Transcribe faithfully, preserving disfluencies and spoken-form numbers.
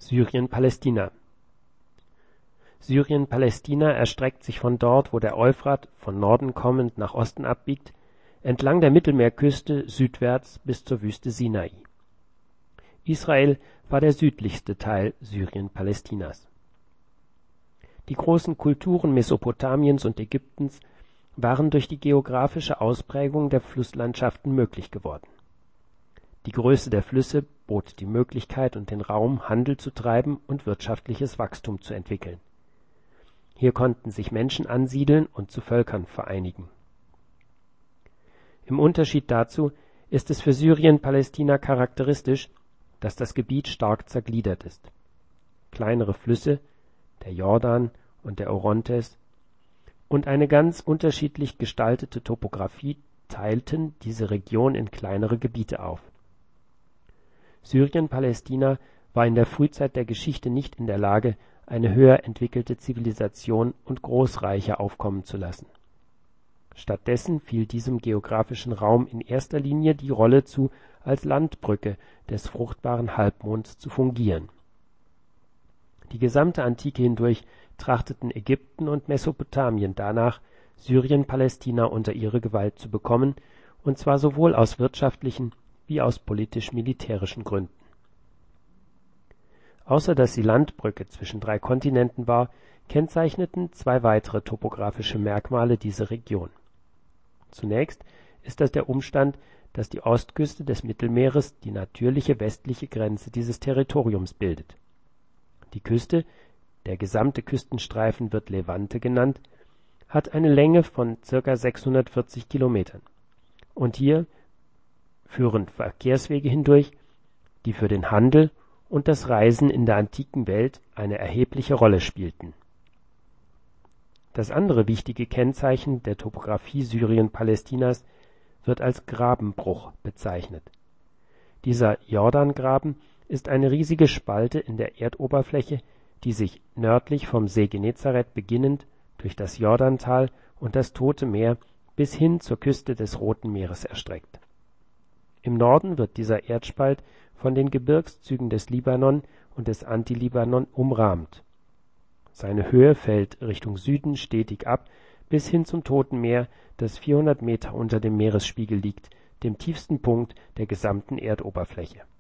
Syrien-Palästina. Syrien-Palästina erstreckt sich von dort, wo der Euphrat von Norden kommend nach Osten abbiegt, entlang der Mittelmeerküste südwärts bis zur Wüste Sinai. Israel war der südlichste Teil Syrien-Palästinas. Die großen Kulturen Mesopotamiens und Ägyptens waren durch die geografische Ausprägung der Flusslandschaften möglich geworden. Die Größe der Flüsse bot die Möglichkeit und den Raum, Handel zu treiben und wirtschaftliches Wachstum zu entwickeln. Hier konnten sich Menschen ansiedeln und zu Völkern vereinigen. Im Unterschied dazu ist es für Syrien-Palästina charakteristisch, dass das Gebiet stark zergliedert ist. Kleinere Flüsse, der Jordan und der Orontes, und eine ganz unterschiedlich gestaltete Topographie teilten diese Region in kleinere Gebiete auf. Syrien-Palästina war in der Frühzeit der Geschichte nicht in der Lage, eine höher entwickelte Zivilisation und Großreiche aufkommen zu lassen. Stattdessen fiel diesem geografischen Raum in erster Linie die Rolle zu, als Landbrücke des fruchtbaren Halbmonds zu fungieren. Die gesamte Antike hindurch trachteten Ägypten und Mesopotamien danach, Syrien-Palästina unter ihre Gewalt zu bekommen, und zwar sowohl aus wirtschaftlichen wie aus politisch-militärischen Gründen. Außer dass sie Landbrücke zwischen drei Kontinenten war, kennzeichneten zwei weitere topografische Merkmale diese Region. Zunächst ist das der Umstand, dass die Ostküste des Mittelmeeres die natürliche westliche Grenze dieses Territoriums bildet. Die Küste, der gesamte Küstenstreifen wird Levante genannt, hat eine Länge von ca. sechshundertvierzig Kilometern. Und hier führen Verkehrswege hindurch, die für den Handel und das Reisen in der antiken Welt eine erhebliche Rolle spielten. Das andere wichtige Kennzeichen der Topographie Syrien-Palästinas wird als Grabenbruch bezeichnet. Dieser Jordangraben ist eine riesige Spalte in der Erdoberfläche, die sich nördlich vom See Genezareth beginnend durch das Jordantal und das Tote Meer bis hin zur Küste des Roten Meeres erstreckt. Im Norden wird dieser Erdspalt von den Gebirgszügen des Libanon und des Antilibanon umrahmt. Seine Höhe fällt Richtung Süden stetig ab, bis hin zum Toten Meer, das vierhundert Meter unter dem Meeresspiegel liegt, dem tiefsten Punkt der gesamten Erdoberfläche